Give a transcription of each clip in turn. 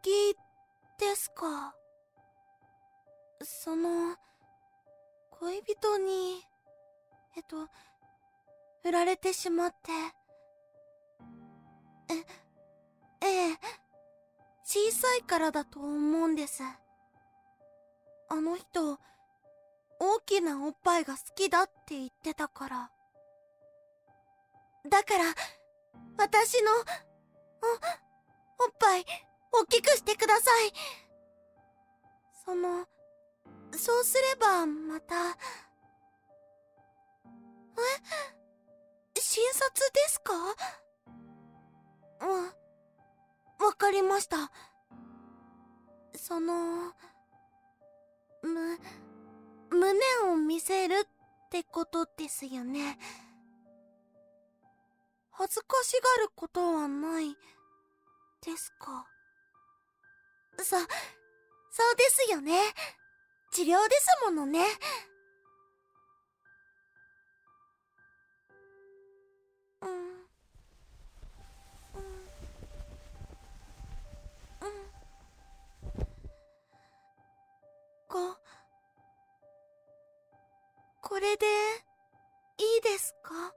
ですか。恋人に、振られてしまって。ええ、小さいからだと思うんです。あの人、大きなおっぱいが好きだって言ってたから。だから、私の、おっぱい、大きくしてください。そうすれば、また。診察ですか？わかりました。胸を見せるってことですよね。恥ずかしがることはないですか？そうですよね。治療ですものね。これでいいですか？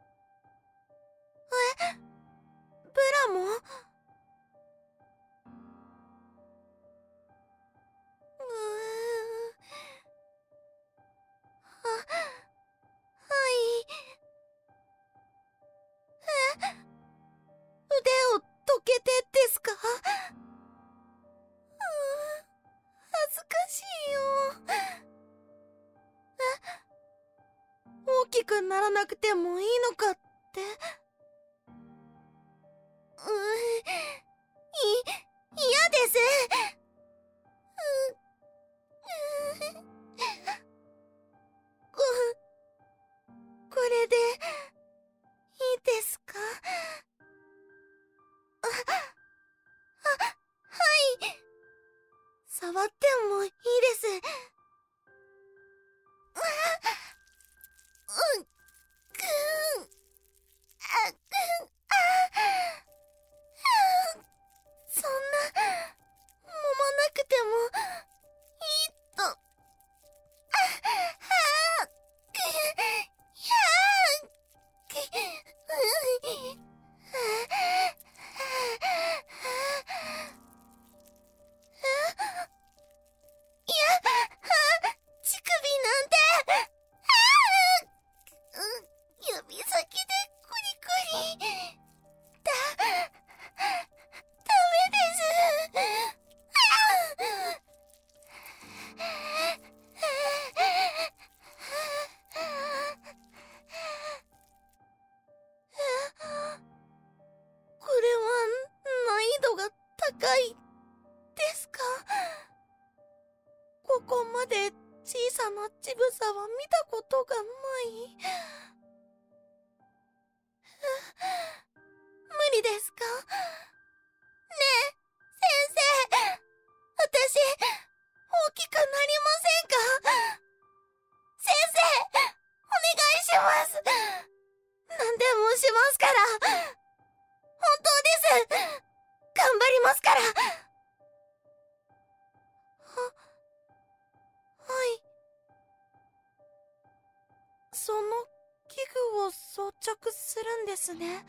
ブラも？はい。腕をどけてですか？恥ずかしいよ。大きくならなくてもいいのかって。嫌です。これでいいですか？はい。触ってもいいです。そんな、揉まなくてもいいと。乳首なんて。指先でクリクリ。ダメです。これは難易度が高いですか？ここまで小さな乳房は見たことがない。無理ですか？ねえ、先生。私、大きくなりませんか？先生、お願いします。何でもしますから。本当です。頑張りますから。はい。その器具を装着するんですね。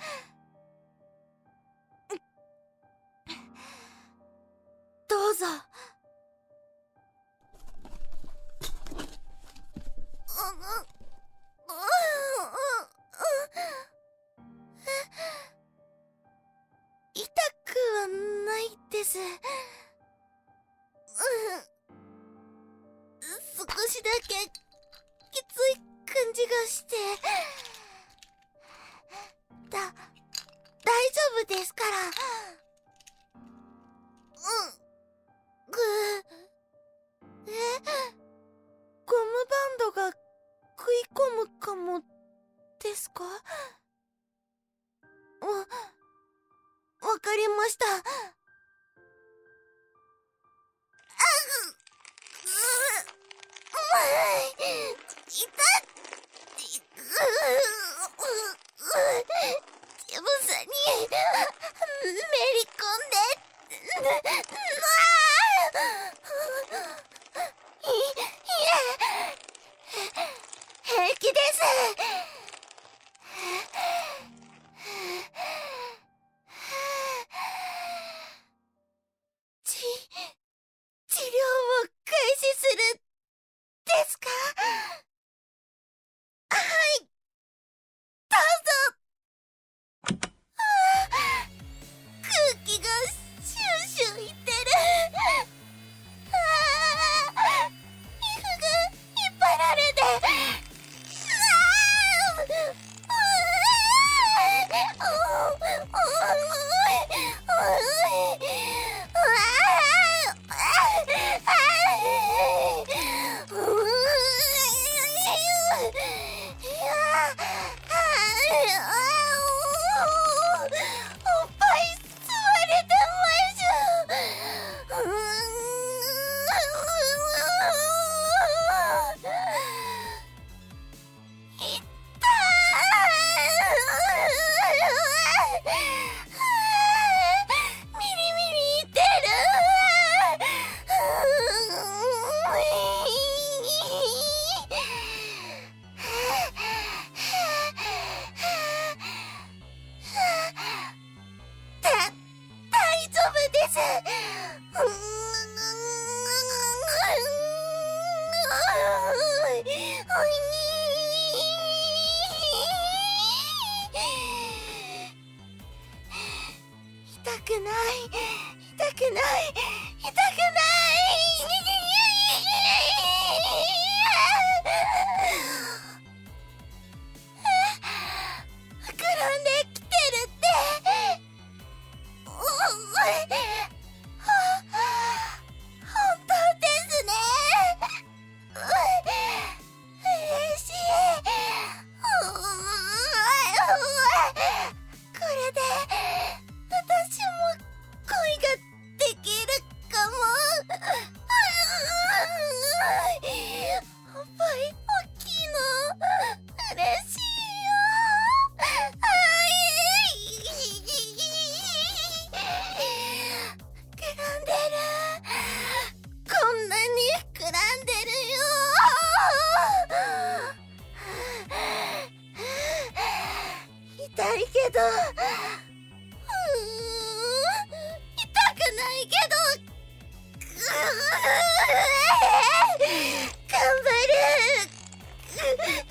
どうぞ。痛くはないです。少しだけきつい感じがして。大丈夫ですから。ゴムバンドが食い込むかもですか？わかりました。痛っ。乳房にめり込んで。 平気です。治療を開始するですか？はい、どうぞ。空気がシュンシュンいってる。皮膚が引っ張られて。痛くない、痛くない、痛くない。膨らんできてるって。本当ですね。嬉しい。これで私も恋ができるかも。おっぱい大きいの嬉しいよ。膨らんでる。こんなに膨らんでるよ。痛いけど、痛くないけど、頑張る。